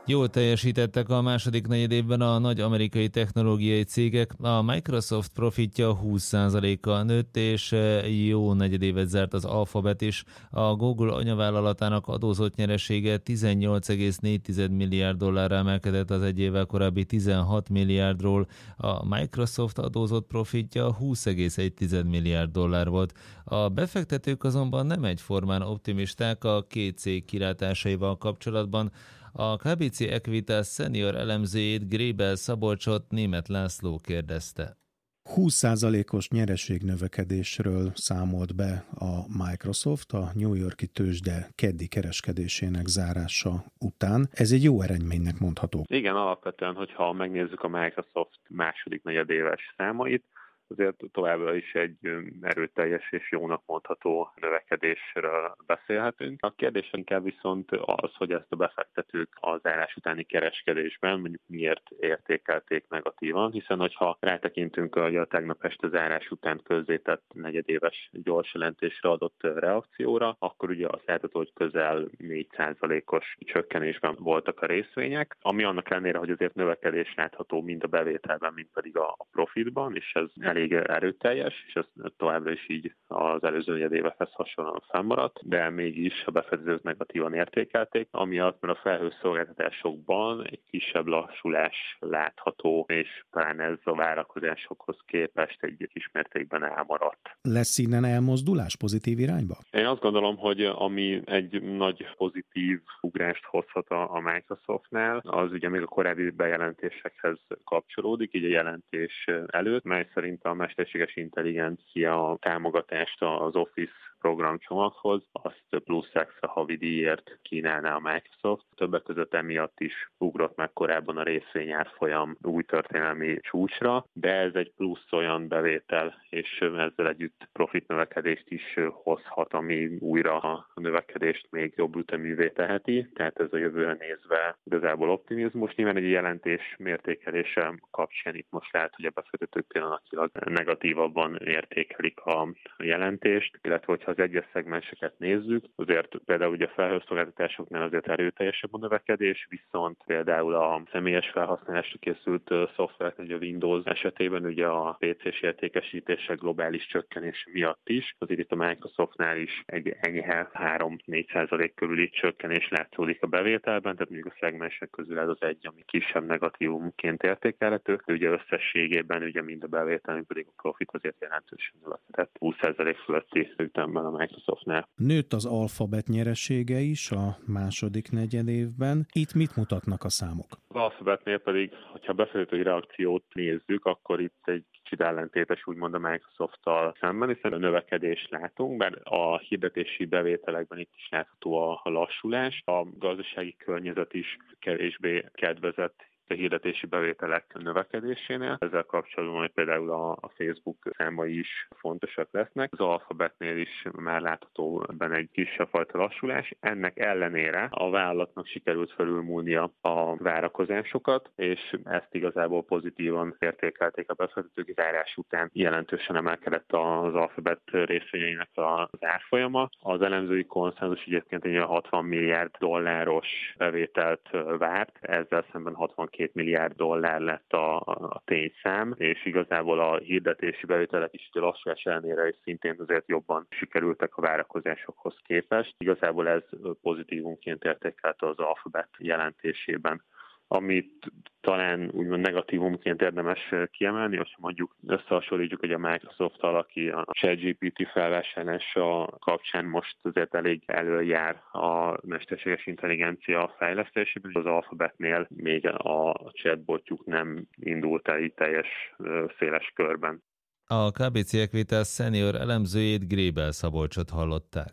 Jól teljesítettek a második negyedévben a nagy amerikai technológiai cégek. A Microsoft profitja 20%-kal nőtt, és jó negyedévet zárt az Alphabet is. A Google anyavállalatának adózott nyeresége 18,4 milliárd dollárra emelkedett az egy évvel korábbi 16 milliárdról. A Microsoft adózott profitja 20,1 milliárd dollár volt. A befektetők azonban nem egyformán optimisták a két cég kilátásaival kapcsolatban. A KBC Equitas senior elemzőjét Grébel Szabolcsot Németh László kérdezte. 20%-os nyereségnövekedésről számolt be a Microsoft a New York-i tőzsde keddi kereskedésének zárása után. Ez egy jó eredménynek mondható. Igen, alapvetően, hogyha megnézzük a Microsoft második negyedéves számait, azért továbbra is egy erőteljes és jónak mondható növekedésről beszélhetünk. A kérdés inkább viszont az, hogy ezt a befektetők az zárás utáni kereskedésben mondjuk miért értékelték negatívan, hiszen hogyha rátekintünk a tegnap este zárás után közzétett negyedéves gyors jelentésre adott reakcióra, akkor ugye azt látható, hogy közel 4%-os csökkenésben voltak a részvények, ami annak ellenére, hogy azért növekedés látható mind a bevételben, mind pedig a profitban, és ez elég erőteljes, és ez továbbra is így az előző negyedévekhez hasonlóan fennmaradt, de mégis a befektetők negatívan értékelték, amiatt, mert a felhőszolgáltatásokban egy kisebb lassulás látható, és talán ez a várakozásokhoz képest egy kismértékben elmaradt. Lesz innen elmozdulás pozitív irányba? Én azt gondolom, hogy ami egy nagy pozitív ugrást hozhat a Microsoftnál, az ugye még a korábbi bejelentésekhez kapcsolódik, így a jelentés előtt, mely szerint a mesterséges intelligencia támogatást az Office programcsomaghoz, azt plusz extra havidíjért kínálná a Microsoft. Többek között emiatt is ugrott meg korábban a részvényárfolyam új történelmi csúcsra, de ez egy plusz olyan bevétel, és ezzel együtt profit növekedést is hozhat, ami újra a növekedést még jobb üteművé teheti, tehát ez a jövőre nézve igazából optimizmus. Nyilván egy jelentés mértékelése kapcsán itt most lehet, hogy a befektetők pillanatilag negatívabban értékelik a jelentést, illetve hogyha az egyes szegmenseket nézzük, azért például ugye a felhőszolgáltatásoknál azért erőteljesebb a növekedés, viszont például a személyes felhasználásra készült szoftverek, ugye a Windows esetében ugye a PC-s értékesítések globális csökkenés miatt is, azért itt a Microsoftnál is egy enyhe 3-4% körüli csökkenés látszódik a bevételben, tehát mondjuk a szegmensek közül ez az egy, ami kisebb negatívumként értékelhető, ugye összességében ugye mind a bevétel, mind pedig a profit azért jelentősen növekedett 20% fölötti ütemben a Microsoftnál. Nőtt az Alphabet nyeresége is a második negyedévben. Itt mit mutatnak a számok? Az Alphabetnél pedig, hogyha a befektetői reakciót nézzük, akkor itt egy kicsit ellentétes úgymond a Microsofttal szemben, hiszen a növekedést látunk, bár a hirdetési bevételekben itt is látható a lassulás. A gazdasági környezet is kevésbé kedvezett a hirdetési bevételek növekedésénél. Ezzel kapcsolatban majd például a Facebook számai is fontosak lesznek. Az Alphabetnél is már látható benne egy kisebb fajta lassulás. Ennek ellenére a vállalatnak sikerült felülmúlnia a várakozásokat, és ezt igazából pozitívan értékelték a befektetők. Zárás után jelentősen emelkedett az Alphabet részvényeinek az árfolyama. Az elemzői konszenzus egyébként egy 60 milliárd dolláros bevételt várt, ezzel szemben 62 milliárd dollár lett a tényszám, és igazából a hirdetési bevételek is a lassulás ellenére is szintén azért jobban sikerültek a várakozásokhoz képest. Igazából ez pozitívumként értékelte az Alphabet jelentésében. Amit talán úgymond negatívumként érdemes kiemelni, hogyha mondjuk összehasonlítjuk, hogy a Microsoft-tal, aki a ChatGPT felvásárlása kapcsán most azért elég előjár a mesterséges intelligencia fejlesztésében, az Alphabetnél még a chatbotjuk nem indult el így teljes széles körben. A KBC Equitas senior elemzőjét Grébel Szabolcsot hallották.